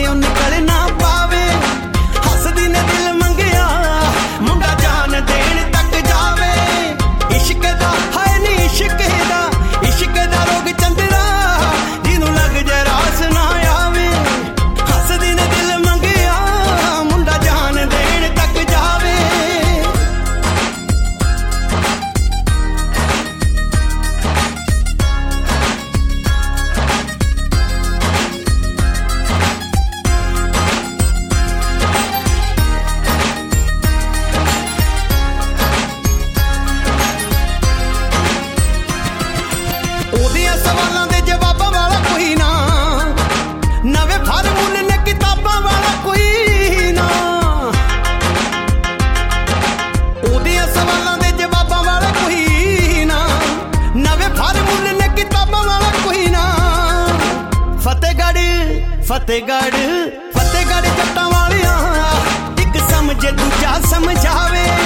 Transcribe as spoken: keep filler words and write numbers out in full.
ਪਾਸਿਓਂ ਨਿਕਲ ਨਾ ਪਾਵੇ। ਹੱਸਦੀ ਨੇ ਦਿਲ ਮੰਗਿਆ ਮੁੰਡਾ ਜਾਨ ਦੇਣ ਤੱਕ ਜਾਵੇ। ਇਸ਼ਕ ਦਾ ਹਾਏ ਨੀ ਇਸ਼ਕ ਦਾ ਇਸ਼ਕ ਦਾ ਰੋਗ ਚੰਦਰਾ ਜਿਹਨੂੰ ਲੱਗ ਜੇ ਰਾਸ ਨਾ ਆਵੇ। ਹੱਸਦੀ ਨੇ ਦਿਲ ਮੰਗਿਆ ਮੁੰਡਾ ਜਾਨ ਦੇਣ ਤੱਕ ਜਾਵੇ। ਉਹਦੀਆਂ ਸਵਾਲਾਂ ਦੇ ਜਵਾਬਾਂ ਵਾਲਾ ਕੋਈ ਨਾ, ਨਵੇਂ ਫਾਰਮੂਲੇ ਨੇ ਕਿਤਾਬਾਂ ਵਾਲਾ ਕੋਈ ਨਾ। ਉਹਦੀਆਂ ਸਵਾਲਾਂ ਦੇ ਜਵਾਬਾਂ ਵਾਲਾ ਕੋਈ ਨਾ, ਨਵੇਂ ਫਾਰਮੂਲੇ ਨੇ ਕਿਤਾਬਾਂ ਵਾਲਾ ਕੋਈ ਨਾ। ਫਤਿਹਗੜ੍ਹ ਫਤਿਹਗੜ੍ਹ ਫਤਿਹਗੜ੍ਹ ਜੱਟਾਂ ਵਾਲਿਆਂ ਇੱਕ ਸਮਝੇ ਦੂਜਾ ਸਮਝਾਵੇ।